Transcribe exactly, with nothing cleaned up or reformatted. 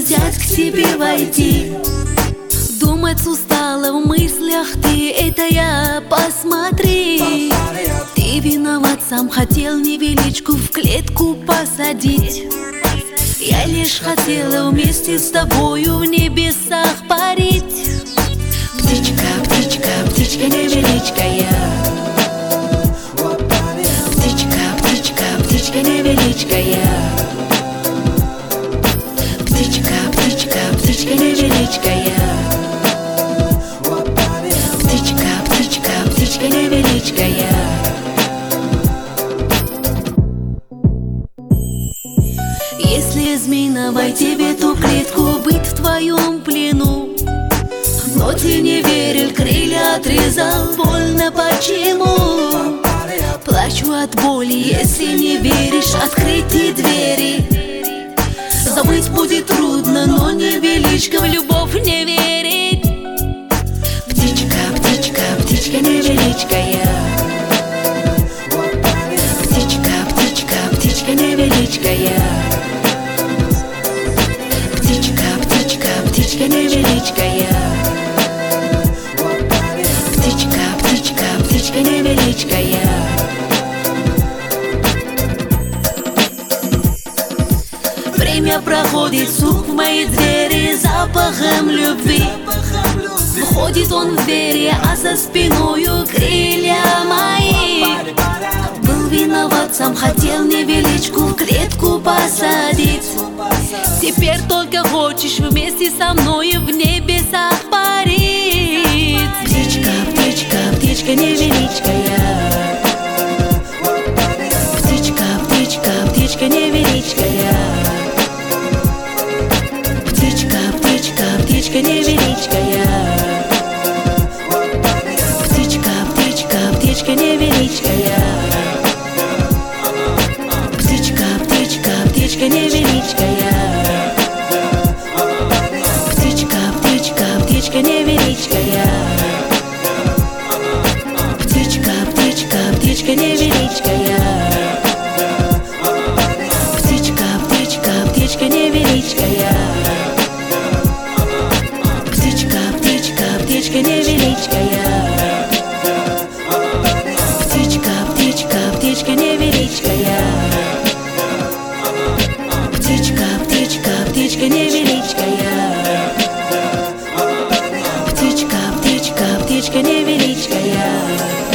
взять к себе войти. Думать устала в мыслях ты, это я, посмотри. Ты виноват, сам хотел невеличку в клетку посадить. Я лишь хотела вместе с тобою в небесах парить. Птичка, птичка, птичка невеличка я. Птичка, птичка, птичка невеличка я. Птичка, птичка, птичка невеличка я. Птичка, птичка, птичка невеличка я. Если змеина войти в эту клетку, быть в твоем плену, но ты не верил, крылья отрезал, больно почему? Плачу от боли, если не веришь, открытые двери. Забыть будет трудно, но невеличка в любовь не верит. Птичка, птичка, птичка невеличка я. Птичка, птичка, птичка невеличка я. Птичка, птичка, птичка невеличка я. Птичка, птичка, птичка невеличка я. Время проходит, стук в моей двери запахом любви. Входит он в двери, а за спиною крылья мои. Был виноват, сам хотел невеличку в клетку посадить. Теперь только хочешь вместе со мной в небесах парить. Птичка, птичка, птичка невеличка я. Птичка, птичка, птичка невеличка я. Птичка, птичка, птичка невеличка я. Птичка, птичка, птичка невеличка я. Птичка, птичка, птичка невеличка я. Птичка, птичка, птичка невеличка я. Птичка, птичка, птичка невеличка я. Птичка, птичка, птичка невеличка я. Птичка, птичка, птичка невеличка я. Птичка, птичка, птичка невеличка я. Птичка, птичка, птичка невеличка я. Птичка, птичка, птичка невеличка я.